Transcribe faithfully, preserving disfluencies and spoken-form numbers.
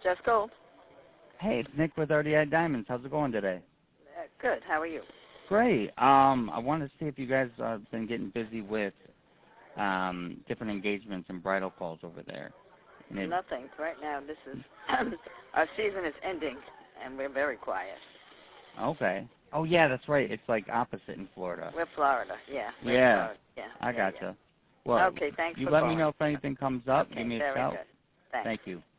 Just Gold. Hey, it's Nick with R D I Diamonds. How's it going today? Uh, good. How are you? Great. Um, I wanted to see if you guys have uh, been getting busy with um, different engagements and bridal calls over there. It, Nothing. Right now, this is our season is ending, and we're very quiet. Okay. Oh, yeah, that's right. It's like opposite in Florida. We're Florida, yeah. We're yeah. Florida. Yeah. I yeah, gotcha. Yeah. Well, okay, thanks you for let calling. me know if anything comes up. Okay, Give me a very shout. good. Thanks. Thank you.